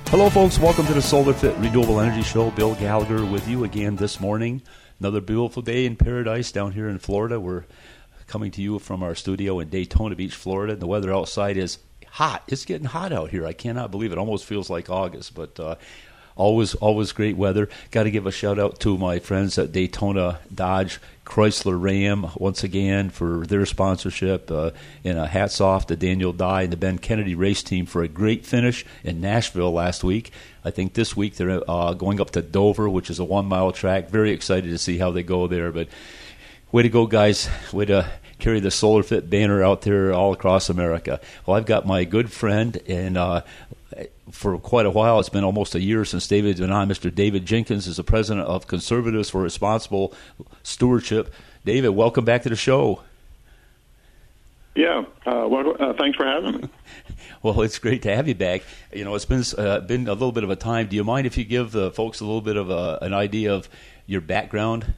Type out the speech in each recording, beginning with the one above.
Hello, folks. Welcome to the Solar Fit Renewable Energy Show. Bill Gallagher with you again this morning. Another beautiful day in paradise down here in Florida. We're coming to you from our studio in Daytona Beach, Florida. The weather outside is hot. It's getting hot out here. I cannot believe it. Almost feels like August, but always great weather. Got to give a shout out to my friends at Daytona Dodge Chrysler Ram once again for their sponsorship, and hats off to Daniel Dye and the Ben Kennedy race team for a great finish in Nashville last week. I think this week they're going up to Dover, which is a 1-mile track. Very excited to see how they go there. But way to go, guys. Way to carry the Solar Fit banner out there all across America. Well, I've got my good friend, and for quite a while, it's been almost a year since David's been on. Mr. David Jenkins is the president of Conservatives for Responsible Stewardship. David, welcome back to the show. Yeah, thanks for having me. Well, it's great to have you back. You know, it's been a little bit of a time. Do you mind if you give the folks a little bit of an idea of your background?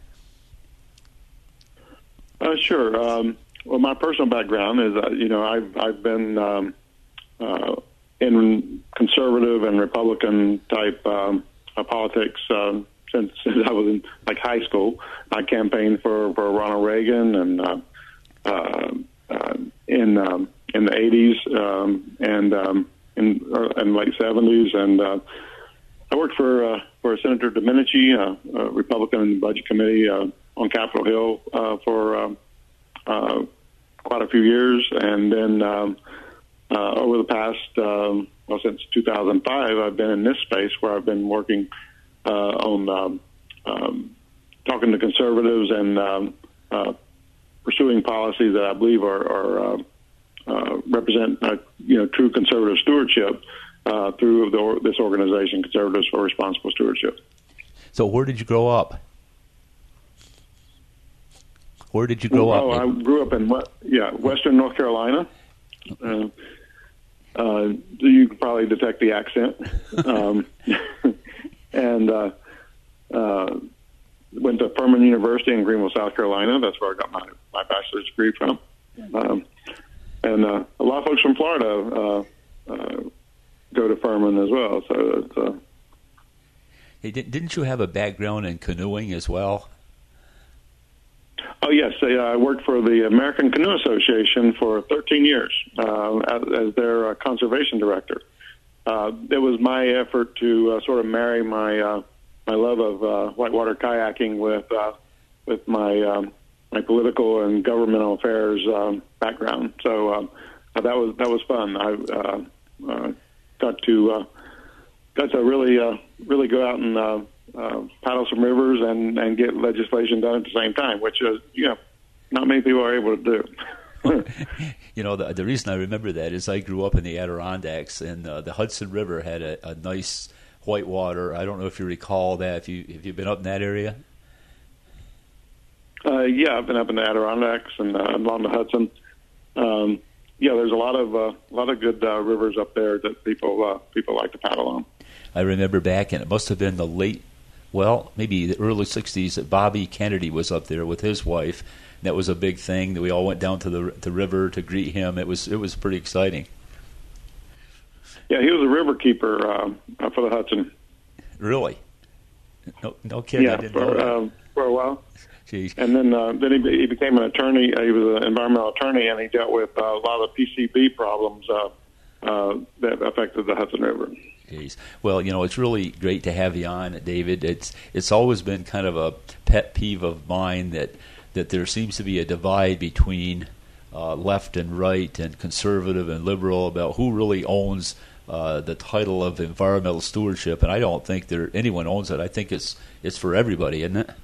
Sure. Well, my personal background is, I've been in conservative and Republican type politics since I was in high school. I campaigned for Ronald Reagan and in the 80s and in late 70s, and I worked for Senator Domenici, a Republican in the Budget Committee on Capitol Hill for quite a few years, and then over the past, since 2005, I've been in this space where I've been working on talking to conservatives and pursuing policies that I believe are represent true conservative stewardship through this organization, Conservatives for Responsible Stewardship. So, where did you grow up? Where did you grow up? I grew up in Western North Carolina. You can probably detect the accent. And went to Furman University in Greenville, South Carolina. That's where I got my bachelor's degree from. And a lot of folks from Florida go to Furman as well. So it's, hey, didn't you have a background in canoeing as well? Oh, yes. I worked for the American Canoe Association for 13 years as their conservation director. It was my effort to sort of marry my love of whitewater kayaking with my political and governmental affairs background. So that was fun. I got to really go out and paddle some rivers and get legislation done at the same time, which is, not many people are able to do. The reason I remember that is I grew up in the Adirondacks, and the Hudson River had a nice whitewater. I don't know if you recall that. Have you been up in that area? Yeah, I've been up in the Adirondacks and along the Hudson. There's a lot of good rivers up there that people like to paddle on. I remember back, and it must have been maybe the early 60s, that Bobby Kennedy was up there with his wife. That was a big thing that we all went down to the river to greet him. It was pretty exciting. Yeah, he was a river keeper for the Hudson. Really? No kidding. Yeah, I didn't know that. For a while. Jeez. And then he became an attorney. He was an environmental attorney, and he dealt with a lot of PCB problems that affected the Hudson River. Jeez. Well, it's really great to have you on, David. It's always been kind of a pet peeve of mine that there seems to be a divide between left and right and conservative and liberal about who really owns the title of environmental stewardship, and I don't think anyone owns it. I think it's for everybody, isn't it?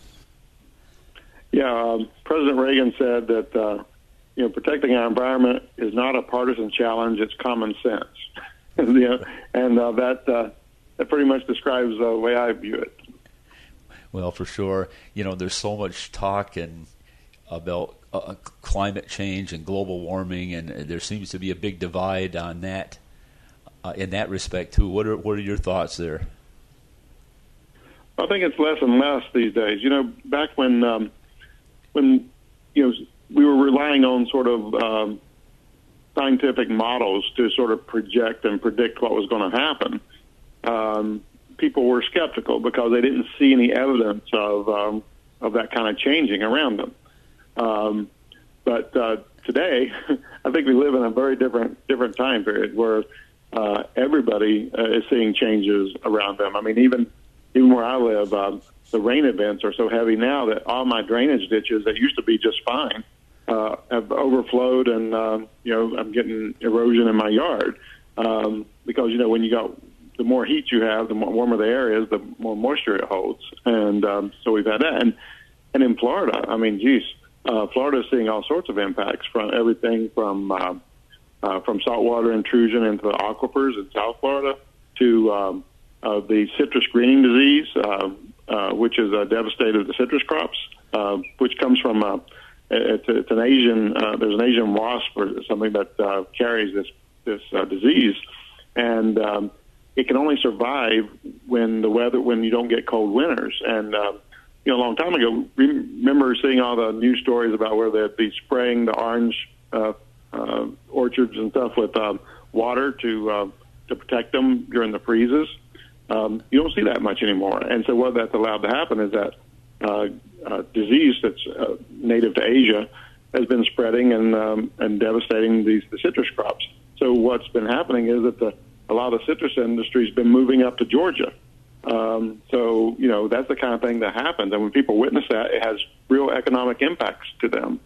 Yeah, President Reagan said that protecting our environment is not a partisan challenge; it's common sense. And that pretty much describes the way I view it. Well, for sure. There's so much talk about climate change and global warming, and there seems to be a big divide on that. In that respect, too, what are your thoughts there? I think it's less and less these days. Back when we were relying on sort of scientific models to sort of project and predict what was going to happen. people were skeptical because they didn't see any evidence of that kind of changing around them. But today, I think we live in a very different time period where everybody is seeing changes around them. I mean, even where I live, the rain events are so heavy now that all my drainage ditches that used to be just fine have overflowed, and I'm getting erosion in my yard because when you got the more heat you have, the more warmer the air is, the more moisture it holds, and so we've had that. And in Florida, I mean, Florida is seeing all sorts of impacts from everything from saltwater intrusion into the aquifers in South Florida to the citrus greening disease, which has devastated the citrus crops, which comes from it's an Asian. There's an Asian wasp or something that carries this disease, and it can only survive when you don't get cold winters. And a long time ago, remember seeing all the news stories about where they'd be spraying the orange orchards and stuff with water to protect them during the freezes. You don't see that much anymore. And so what that's allowed to happen is that disease that's native to Asia has been spreading and devastating the citrus crops. So what's been happening is that a lot of the citrus industry has been moving up to Georgia. So that's the kind of thing that happens. And when people witness that, it has real economic impacts to them.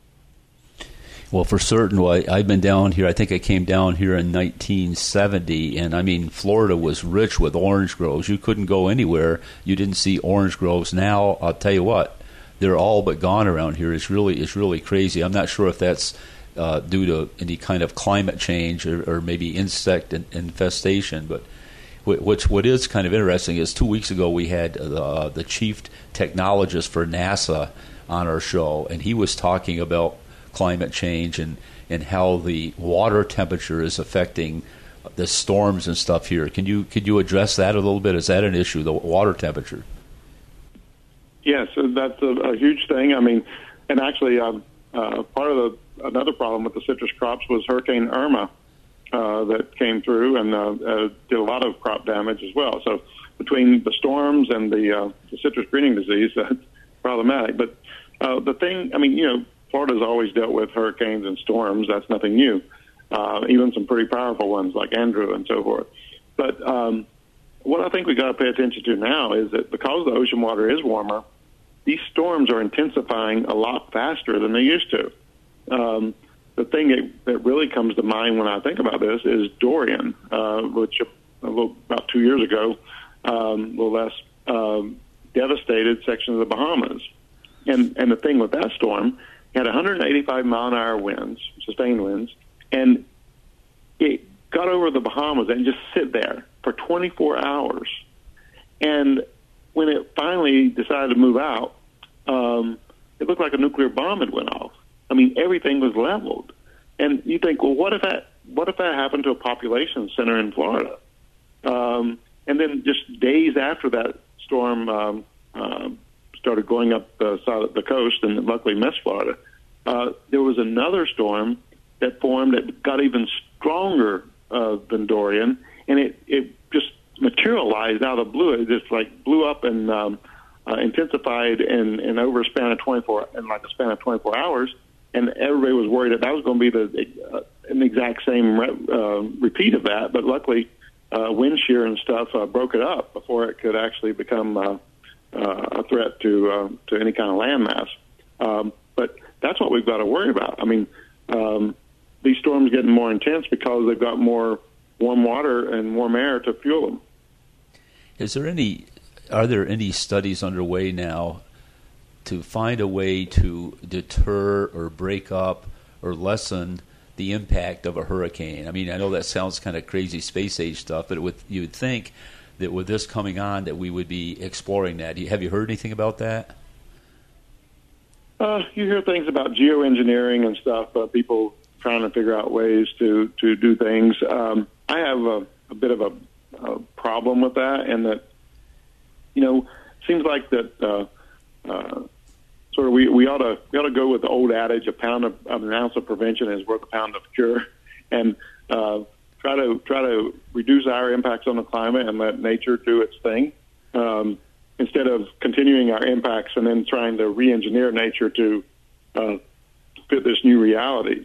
Well, for certain, I've been down here. I think I came down here in 1970, and I mean, Florida was rich with orange groves. You couldn't go anywhere you didn't see orange groves. Now, I'll tell you what, they're all but gone around here. It's really crazy. I'm not sure if that's due to any kind of climate change or maybe insect infestation, but what is kind of interesting is 2 weeks ago we had the chief technologist for NASA on our show, and he was talking about climate change and how the water temperature is affecting the storms and stuff here. Could you address that a little bit? Is that an issue, the water temperature? Yes, that's a huge thing. I mean, and actually part of another problem with the citrus crops was Hurricane Irma that came through and did a lot of crop damage as well. So between the storms and the citrus greening disease, that's problematic. But the thing, I mean, Florida's always dealt with hurricanes and storms. That's nothing new, even some pretty powerful ones like Andrew and so forth. But what I think we got to pay attention to now is that because the ocean water is warmer, these storms are intensifying a lot faster than they used to. The thing that really comes to mind when I think about this is Dorian, which about 2 years ago, a little less, devastated sections of the Bahamas. And the thing with that storm, it had 185 mile an hour winds, sustained winds, and it got over the Bahamas and just sit there for 24 hours. And when it finally decided to move out, it looked like a nuclear bomb had went off. I mean, everything was leveled. And you think, well, what if that happened to a population center in Florida? And then just days after that storm started going up the side of the coast and luckily missed Florida, there was another storm that formed that got even stronger than Dorian, and it just materialized out of the blue. It just like blew up and intensified in over a span of 24 hours. And everybody was worried that was going to be an exact same repeat of that. But luckily, wind shear and stuff broke it up before it could actually become a threat to any kind of landmass. But that's what we've got to worry about. I mean, these storms getting more intense because they've got more warm water and warm air to fuel them. Are there any studies underway now to find a way to deter or break up or lessen the impact of a hurricane? I mean, I know that sounds kind of crazy space age stuff, but you would think that with this coming on that we would be exploring that. Have you heard anything about that? You hear things about geoengineering and stuff, people trying to figure out ways to do things. I have a bit of a problem with that, and that, seems like that sort of we ought to go with the old adage, an ounce of prevention is worth a pound of cure, and try try to reduce our impacts on the climate and let nature do its thing, instead of continuing our impacts and then trying to re-engineer nature to fit this new reality.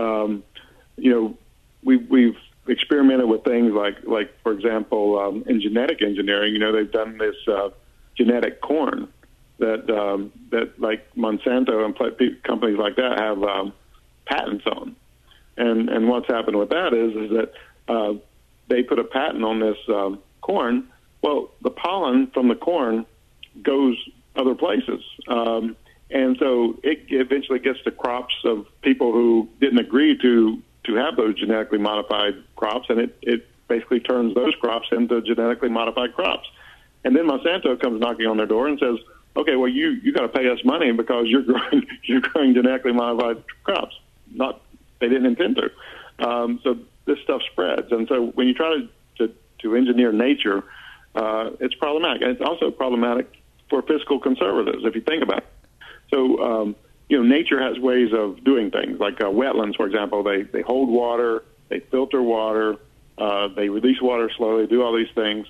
We've experimented with things like for example, in genetic engineering. They've done this genetic corn that like Monsanto and companies like that have patents on. And what's happened with that is that they put a patent on this corn. Well, the pollen from the corn goes other places. And so it eventually gets to crops of people who didn't agree to have those genetically modified crops, and it basically turns those crops into genetically modified crops. And then Monsanto comes knocking on their door and says, okay, well, you got to pay us money because you're growing genetically modified crops. They didn't intend to. So this stuff spreads. And so when you try to engineer nature, it's problematic. And it's also problematic for fiscal conservatives, if you think about it. So, nature has ways of doing things, like wetlands, for example. They hold water, they filter water, they release water slowly, do all these things.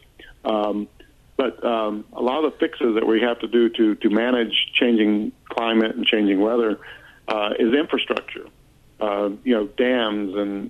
But a lot of the fixes that we have to do to manage changing climate and changing weather is infrastructure. Dams and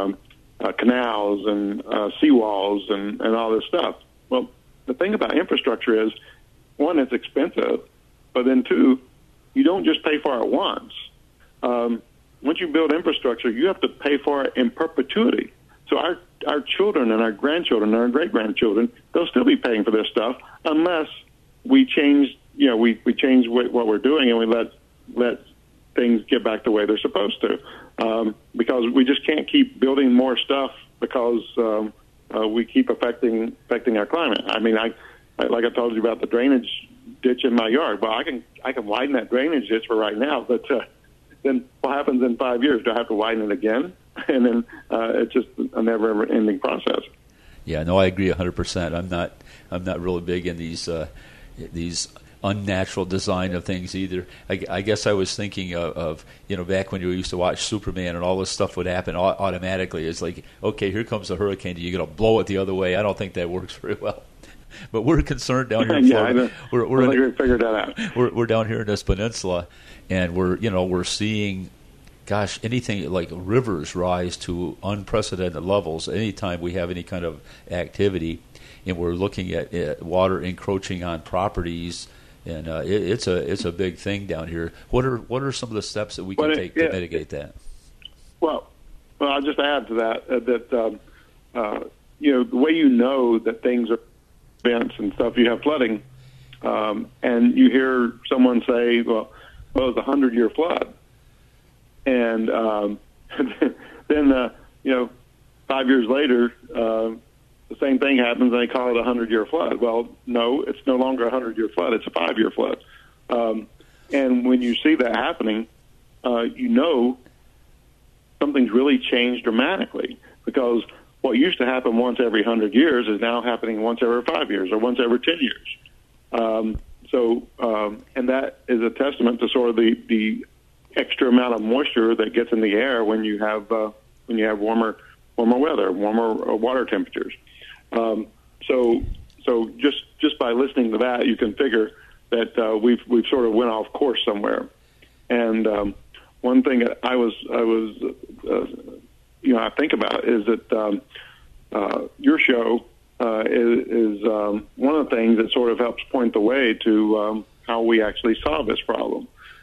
canals and seawalls and all this stuff. Well, the thing about infrastructure is, one, it's expensive, but then two, you don't just pay for it once. Once you build infrastructure, you have to pay for it in perpetuity. So our children and our grandchildren and our great-grandchildren, they'll still be paying for this stuff unless we change, we change what we're doing and we let things get back the way they're supposed to. Because we just can't keep building more stuff because we keep affecting our climate. I mean, like I told you about the drainage ditch in my yard. Well, I can widen that drainage ditch for right now, but then what happens in 5 years? Do I have to widen it again? And then it's just a never-ending process. Yeah, no, I agree 100%. I'm not really big in these unnatural design of things either. I guess I was thinking of back when you used to watch Superman and all this stuff would happen automatically. It's like, okay, here comes a hurricane. You're going to blow it the other way. I don't think that works very well. But we're concerned down here in Florida. We figured that out. We're down here in this peninsula, and we're seeing, anything like rivers rise to unprecedented levels anytime we have any kind of activity, and we're looking at water encroaching on properties, and it's a big thing down here. What are some of the steps that we can take to mitigate that? Well, I'll just add to that the way that things are events and stuff, you have flooding, and you hear someone say, well, it's a 100-year flood. And then 5 years later, the same thing happens, and they call it a 100-year flood. Well, no, it's no longer a 100-year flood. It's a 5-year flood. And when you see that happening, something's really changed dramatically, because what used to happen once every 100 years is now happening once every 5 years or once every 10 years. And that is a testament to sort of the extra amount of moisture that gets in the air when you have warmer weather, warmer water temperatures. So just by listening to that, you can figure that we've sort of went off course somewhere. And one thing that I think about is that your show is one of the things that sort of helps point the way to how we actually solve this problem.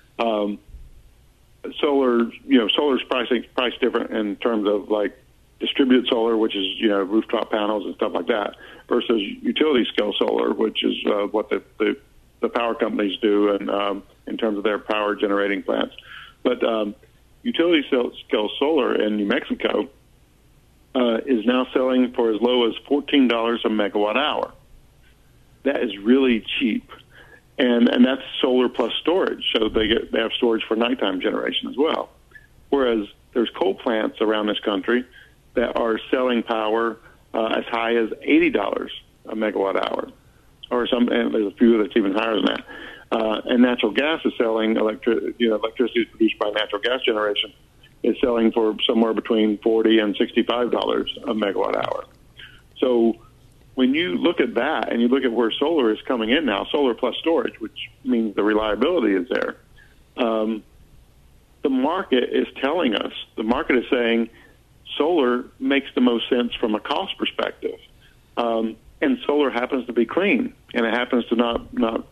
Solar's priced different in terms of like distributed solar, which is rooftop panels and stuff like that, versus utility scale solar, which is what the power companies do and in terms of their power generating plants. But utility scale solar in New Mexico is now selling for as low as $14 a megawatt hour. That is really cheap, and that's solar plus storage. So they have storage for nighttime generation as well. Whereas there's coal plants around this country that are selling power as high as $80 a megawatt hour, and there's a few that's even higher than that. And natural gas is selling electricity produced by natural gas generation is selling for somewhere between $40 and $65 a megawatt hour. So when you look at that and you look at where solar is coming in now, solar plus storage, which means the reliability is there, the market is telling us, the market is saying solar makes the most sense from a cost perspective. And solar happens to be clean, and it happens to not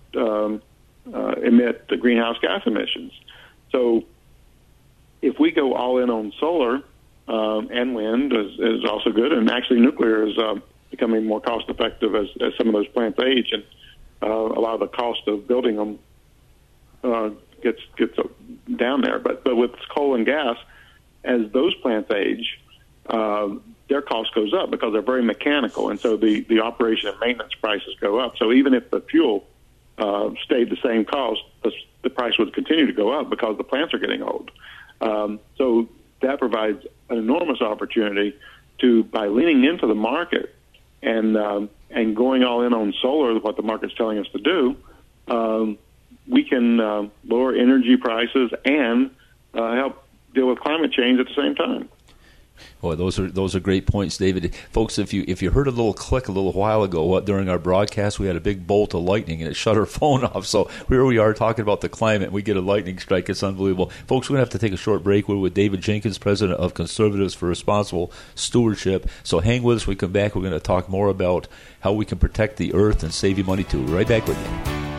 emit the greenhouse gas emissions. So if we go all in on solar, and wind is also good, and actually nuclear is becoming more cost effective as some of those plants age, and a lot of the cost of building them gets down there. But with coal and gas, as those plants age, their cost goes up because they're very mechanical, and so the operation and maintenance prices go up. So even if the fuel stayed the same cost, the price would continue to go up because the plants are getting old. So that provides an enormous opportunity to, by leaning into the market and going all in on solar, what the market's telling us to do, we can lower energy prices and help deal with climate change at the same time. Boy, those are great points, David. Folks, if you heard a little click a little while ago during our broadcast, we had a big bolt of lightning and it shut our phone off. So here we are talking about the climate, and we get a lightning strike. It's unbelievable. Folks, we're going to have to take a short break. We're with David Jenkins, president of Conservatives for Responsible Stewardship. So hang with us. When we come back, we're going to talk more about how we can protect the earth and save you money too. We're right back with you.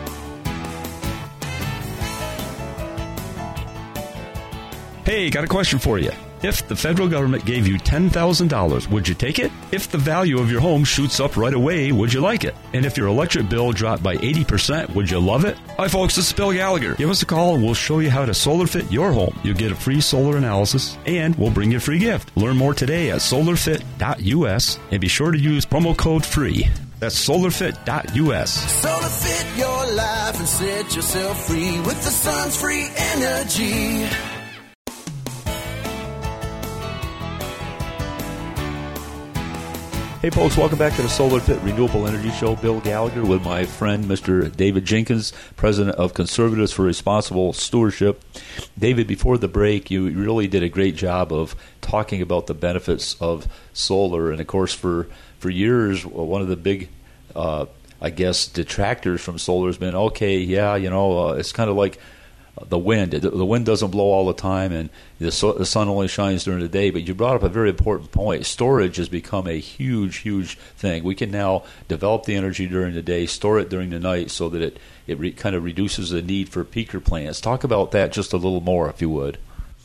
Hey, got a question for you. If the federal government gave you $10,000, would you take it? If the value of your home shoots up right away, would you like it? And if your electric bill dropped by 80%, would you love it? Hi folks, this is Bill Gallagher. Give us a call and we'll show you how to solar fit your home. You'll get a free solar analysis and we'll bring you a free gift. Learn more today at solarfit.us and be sure to use promo code FREE. That's solarfit.us. Solar fit your life and set yourself free with the sun's free energy. Hey folks, welcome back to the Solar Fit Renewable Energy Show. Bill Gallagher with my friend Mr. David Jenkins, president of Conservatives for Responsible Stewardship. David, before the break, you really did a great job of talking about the benefits of solar. And of course, for years, one of the big, detractors from solar has been, it's kind of like the wind. The wind doesn't blow all the time, and the sun only shines during the day. But you brought up a very important point. Storage has become a huge, huge thing. We can now develop the energy during the day, store it during the night, so that it kind of reduces the need for peaker plants. Talk about that just a little more, if you would.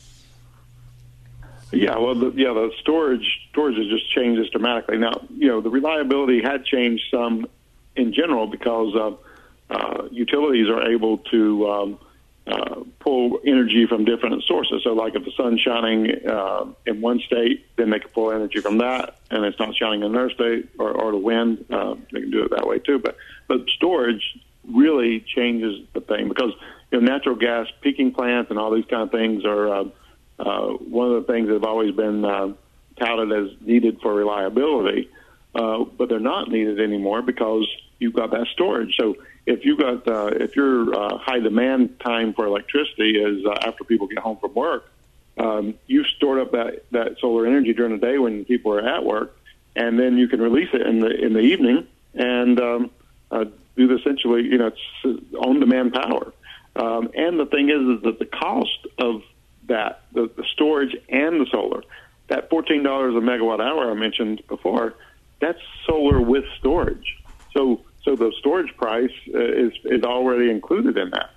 Yeah, well, the storage has just changed this dramatically. Now, the reliability had changed some in general because utilities are able to pull energy from different sources. So like if the sun's shining in one state, then they can pull energy from that, and it's not shining in another state, or the wind, they can do it that way too. But storage really changes the thing because natural gas peaking plants and all these kind of things are one of the things that have always been touted as needed for reliability, but they're not needed anymore because you've got that storage. So if your high demand time for electricity is after people get home from work, you've stored up that solar energy during the day when people are at work, and then you can release it in the evening and do essentially it's on demand power. And the thing is that the cost of that, the storage and the solar, that $14 a megawatt hour I mentioned before, that's solar with storage. So the storage price is already included in that.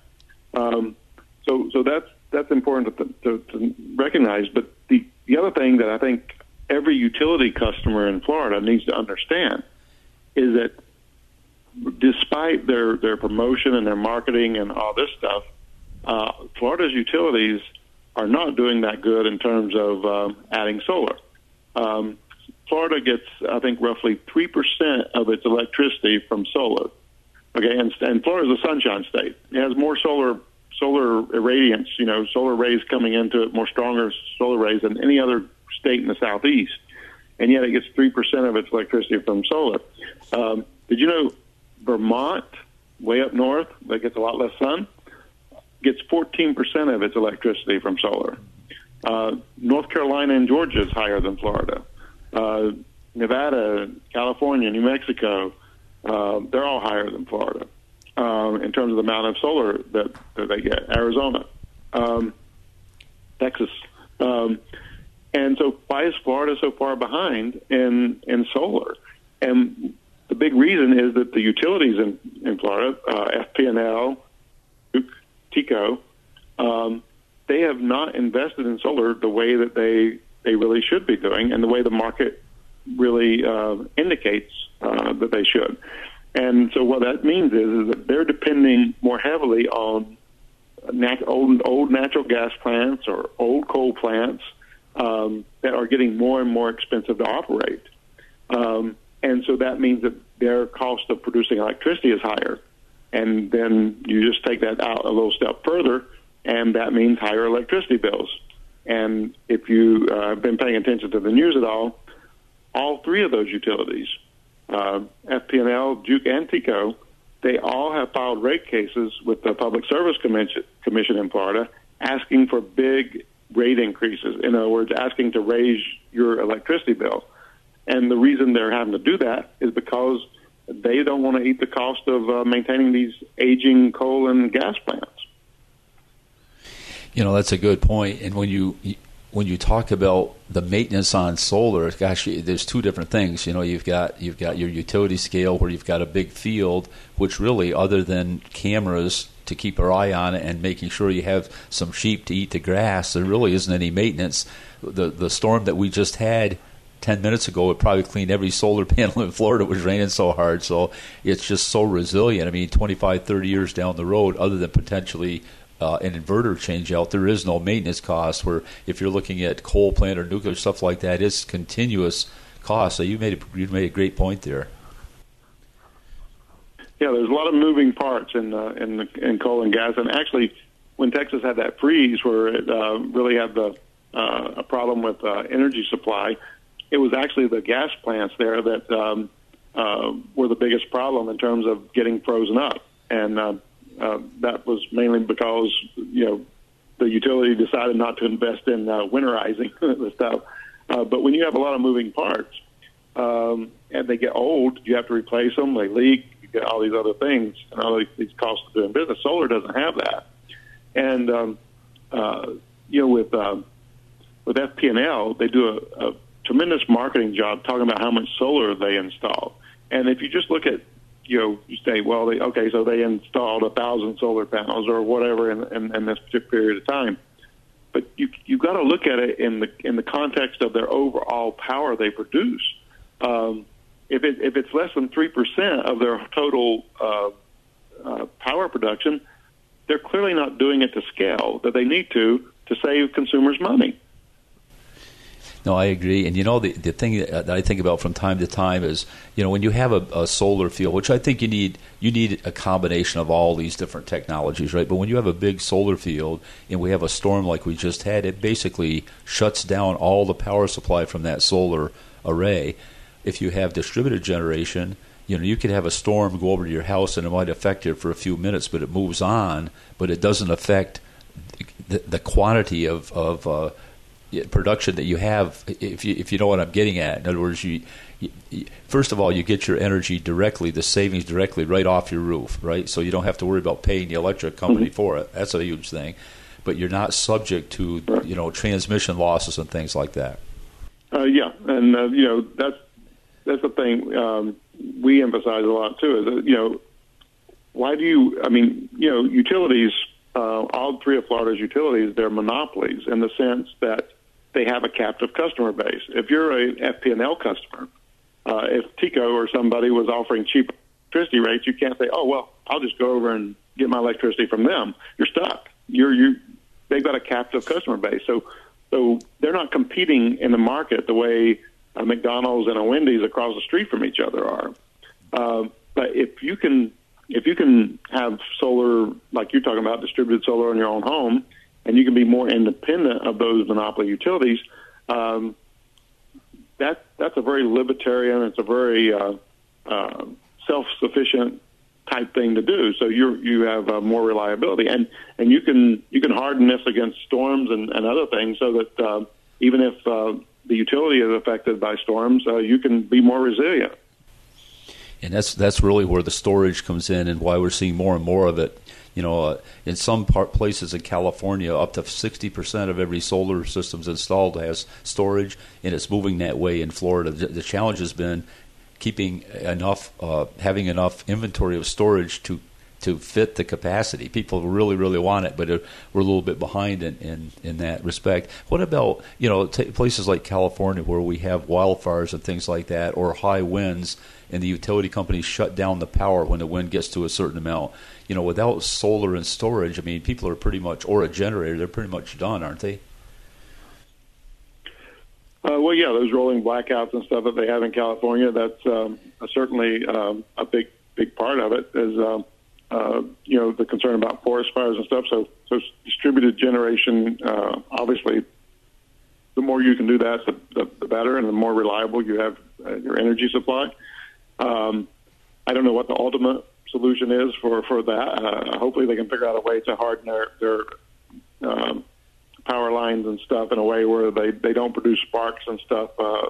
So that's important to recognize. But the other thing that I think every utility customer in Florida needs to understand is that despite their promotion and their marketing and all this stuff, Florida's utilities are not doing that good in terms of adding solar. Florida gets, I think, roughly 3% of its electricity from solar. Okay, and Florida's a sunshine state. It has more solar irradiance, solar rays coming into it, more stronger solar rays than any other state in the southeast, and yet it gets 3% of its electricity from solar. Did you know Vermont, way up north, that gets a lot less sun, gets 14% of its electricity from solar? North Carolina and Georgia is higher than Florida. Nevada, California, New Mexico, they're all higher than Florida in terms of the amount of solar that they get. Arizona, Texas. And so why is Florida so far behind in solar? And the big reason is that the utilities in Florida, FP&L, Duke, TECO, they have not invested in solar the way that they really should be doing and the way the market really indicates that they should. And so what that means is that they're depending more heavily on old natural gas plants or old coal plants that are getting more and more expensive to operate. And so that means that their cost of producing electricity is higher. And then you just take that out a little step further, and that means higher electricity bills. And if you have been paying attention to the news at all three of those utilities, FP&L, Duke, and TECO, they all have filed rate cases with the Public Service Commission in Florida asking for big rate increases. In other words, asking to raise your electricity bill. And the reason they're having to do that is because they don't want to eat the cost of maintaining these aging coal and gas plants. You know, that's a good point. And when you talk about the maintenance on solar, gosh, there's two different things. You know, you've got your utility scale where you've got a big field, which really, other than cameras to keep our eye on it and making sure you have some sheep to eat the grass, there really isn't any maintenance. The storm that we just had 10 minutes ago would probably clean every solar panel in Florida. It was raining so hard, so it's just so resilient. I mean, 25, 30 years down the road, other than potentially an inverter change out, there is no maintenance cost, where if you're looking at coal plant or nuclear stuff like that, it's continuous cost. So you made a great point there. Yeah, there's a lot of moving parts in coal and gas. And actually, when Texas had that freeze where it really had a problem with energy supply, it was actually the gas plants there that were the biggest problem in terms of getting frozen up. And that was mainly because, the utility decided not to invest in winterizing the stuff. But when you have a lot of moving parts and they get old, you have to replace them, they leak, you get all these other things and all these costs of doing business. Solar doesn't have that. And, with FP&L, they do a tremendous marketing job talking about how much solar they install. And if you just look at, you say, well, so they installed 1,000 solar panels or whatever in this period of time. But you've got to look at it in the context of their overall power they produce. If it's less than 3% of their total power production, they're clearly not doing it to scale that they need to save consumers money. No, I agree. And, the thing that I think about from time to time is, when you have a solar field, which I think you need a combination of all these different technologies, right? But when you have a big solar field and we have a storm like we just had, it basically shuts down all the power supply from that solar array. If you have distributed generation, you could have a storm go over to your house and it might affect you for a few minutes, but it moves on, but it doesn't affect the quantity of production that you have, if you know what I'm getting at. In other words, you first of all, you get your energy directly, the savings directly right off your roof, right? So you don't have to worry about paying the electric company for it. That's a huge thing. But you're not subject to, transmission losses and things like that. Yeah, and, that's the thing we emphasize a lot, too, is that, why do utilities, all three of Florida's utilities, they're monopolies in the sense that they have a captive customer base. If you're a FP&L customer, if TECO or somebody was offering cheap electricity rates, you can't say, oh, well, I'll just go over and get my electricity from them. You're stuck. They've got a captive customer base. So they're not competing in the market the way a McDonald's and a Wendy's across the street from each other are. But if you can have solar, like you're talking about, distributed solar in your own home, and you can be more independent of those monopoly utilities, that's a very libertarian, it's a very self-sufficient type thing to do. So you have more reliability, and you can harden this against storms and other things, so that even if the utility is affected by storms, you can be more resilient. And that's really where the storage comes in, and why we're seeing more and more of it. In some places in California, up to 60% of every solar system's installed has storage, and it's moving that way in Florida. The challenge has been keeping enough, having enough inventory of storage to fit the capacity. People really, really want it, but we're a little bit behind in that respect. What about places like California, where we have wildfires and things like that, or high winds, and the utility companies shut down the power when the wind gets to a certain amount? Without solar and storage, I mean, people are pretty much, or a generator, they're pretty much done, aren't they? Well, yeah, those rolling blackouts and stuff that they have in California, that's certainly a big part of it, is the concern about forest fires and stuff. So distributed generation, obviously, the more you can do that, the better, and the more reliable you have your energy supply. I don't know what the ultimate solution is for that. Hopefully they can figure out a way to harden their power lines and stuff in a way where they don't produce sparks and stuff,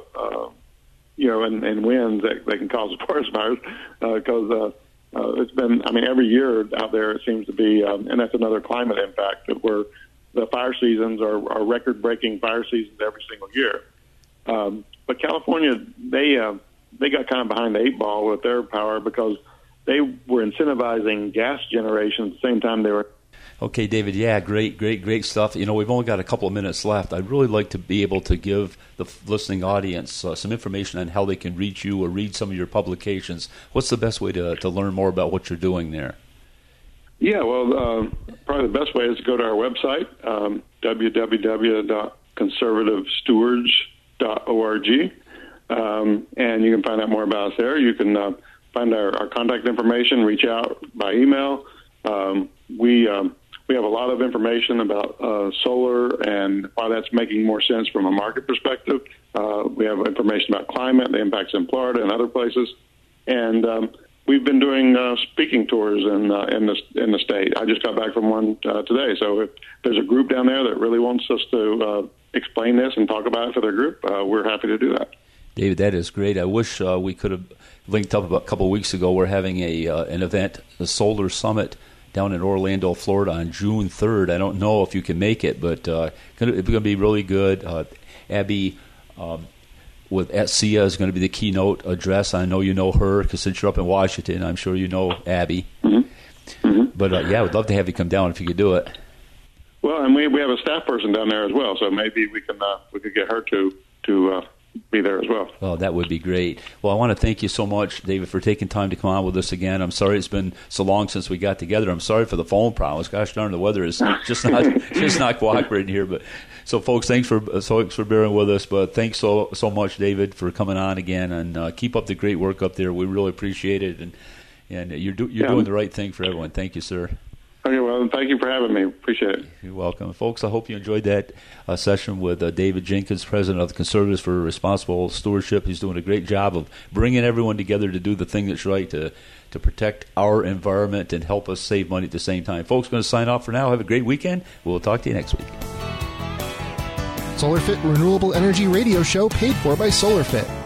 and winds that can cause forest fires, because it's been, every year out there it seems to be, and that's another climate impact, that where the fire seasons are record-breaking fire seasons every single year. But California, they got kind of behind the eight ball with their power, because they were incentivizing gas generation at the same time they were. Okay, David, yeah, great stuff. We've only got a couple of minutes left. I'd really like to be able to give the listening audience some information on how they can reach you or read some of your publications. What's the best way to learn more about what you're doing there? Yeah, well, probably the best way is to go to our website, www.conservativestewards.org, and you can find out more about us there. You can find our contact information, reach out by email. We have a lot of information about solar and why that's making more sense from a market perspective. We have information about climate, the impacts in Florida and other places, and we've been doing speaking tours in the state. I just got back from one today. So if there's a group down there that really wants us to explain this and talk about it for their group, we're happy to do that. David, that is great. I wish we could have linked up about a couple of weeks ago. We're having an event, the Solar Summit, down in Orlando, Florida on June 3rd. I don't know if you can make it, but it's going to be really good. Abby with SCIA is going to be the keynote address. I know you know her, because since you're up in Washington, I'm sure you know Abby. Mm-hmm. Mm-hmm. But, I would love to have you come down if you could do it. Well, and we have a staff person down there as well, so maybe we could get her to be there as well. Oh, that would be great. Well, I want to thank you so much, David, for taking time to come on with us again. I'm sorry it's been so long since we got together. I'm sorry for the phone problems. Gosh darn, the weather is just not cooperating here. But so, folks, thanks for bearing with us. But thanks so much, David, for coming on again, and keep up the great work up there. We really appreciate it, and you're doing the right thing for everyone. Thank you, sir. Okay, well, thank you for having me. Appreciate it. You're welcome. Folks, I hope you enjoyed that session with David Jenkins, president of the Conservatives for Responsible Stewardship. He's doing a great job of bringing everyone together to do the thing that's right, to protect our environment and help us save money at the same time. Folks, going to sign off for now. Have a great weekend. We'll talk to you next week. SolarFit Renewable Energy Radio Show, paid for by SolarFit.